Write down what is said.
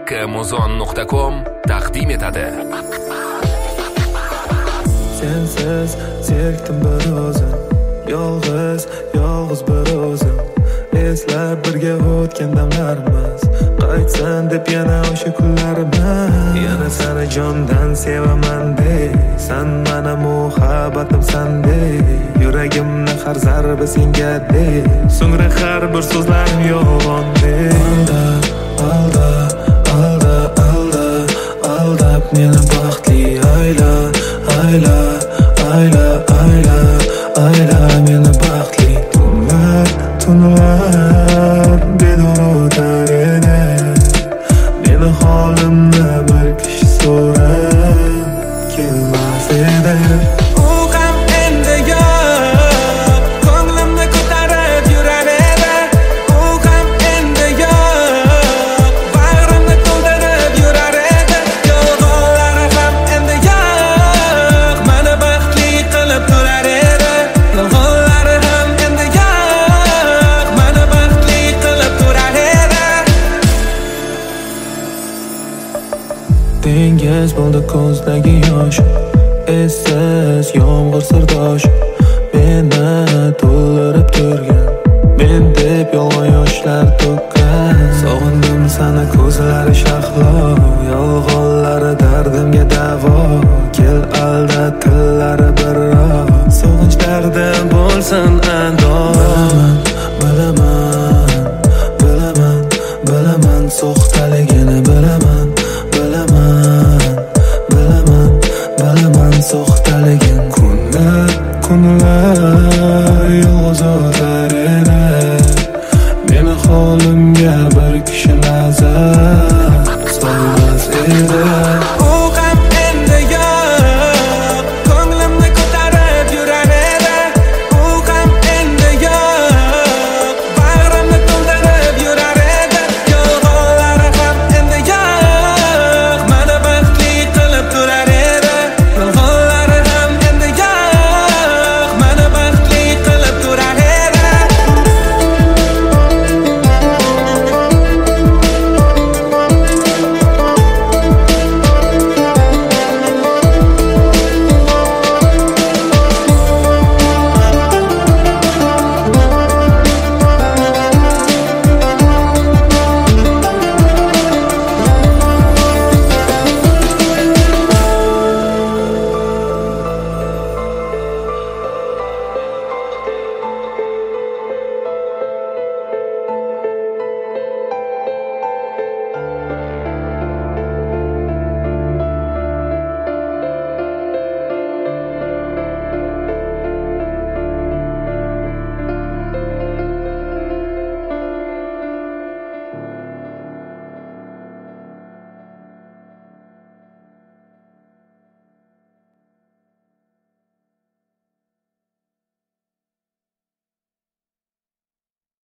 kmuzon.com taqdim etadi. Sensiz zerikdim bir o'zim, yolg'iz bir o'zim. Eslab birga o'tgan damlarimiz, qaytsan deb yana o'sha kunlarimiz. Yana seni jondan sevaman dey, san mana muhabbatimsan dey. Yuragimni har zarbi senga dey, so'ngra har bir so'zlarim yolg'on dey. Aldab meni baxtli ayla meni baxtli. Tunlar bedor o'tar edi, meni holimni bir kishi so'rab kelmas edi. U ham endi yo'q, ko'nglimni ko'tarib yurar edi. U ham endi yo'q, bag'rimni to'ldirib yurar edi. Yolg'onlari ham endi yo'q, meni baxtli qilib turar edi. Yolg'onlari ham endi yo'q, meni baxtli qilib turar edi. Dengiz bo'ldi ko'zdagi yosh, essiz yomg'ir sirdosh, meni to'ldirib turgan, men deb yolg'on yoshlar to'kkan. Sog'indim seni ko'zlari shahlo, yolg'onlari dardimga davo. Kel alda tillari birroq, sog'inch dardim bo'lsin ando. Bilaman so'xta